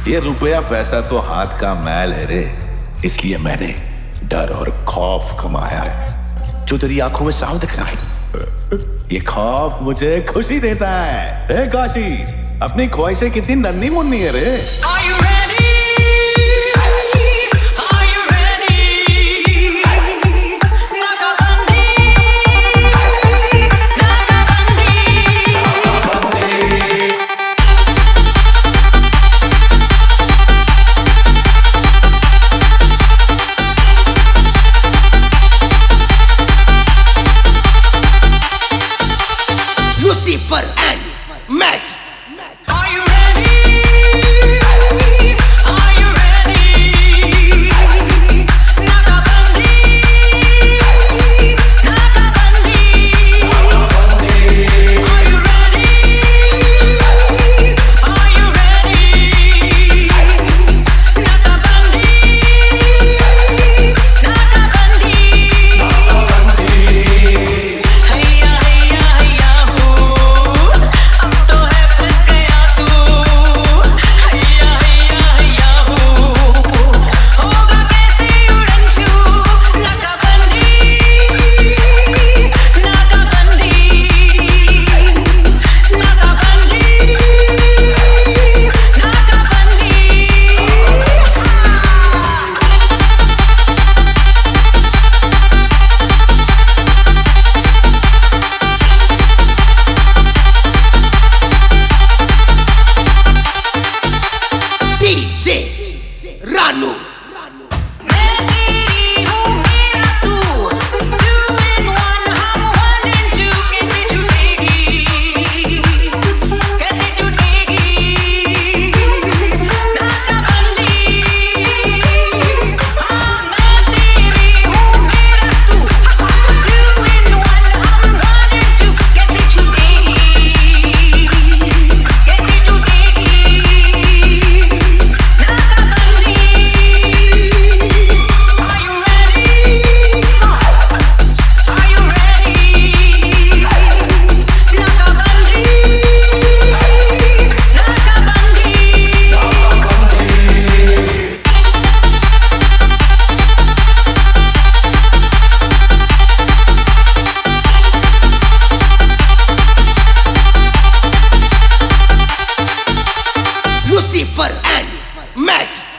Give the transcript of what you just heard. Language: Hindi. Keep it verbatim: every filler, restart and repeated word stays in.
ये रुपया पैसा तो हाथ का मैल है रे, इसलिए मैंने डर और खौफ कमाया है जो तेरी आंखों में साफ दिख रहा है। ये खौफ मुझे खुशी देता है। ए काशी, अपनी ख्वाहिशें कितनी नन्ही मुन्नी है रे। Lucifer and Max. Are you ready? Are you ready? Nakabandi, Nakabandi. Are you ready? Are you ready? Nakabandi, Nakabandi. Hayya hayya hayya ho, ab to hai fas gaya tu. Hayya hayya hayya ho, hoga kaise udan chu. Nakabandi, Nakabandi, D J Ranu. मैं तेरी हूँ मेरा तू, two in one हम one in two. कैसे छूटेगी, कैसे टूटेगी नाकाबंदी। हाँ मैं तेरी हूँ मेरा तू, two in one हम one in two. कैसे छूटेगी, कैसे टूटेगी नाकाबंदी। Are you ready? Are you ready? Nakabandi, Lucifer and Max.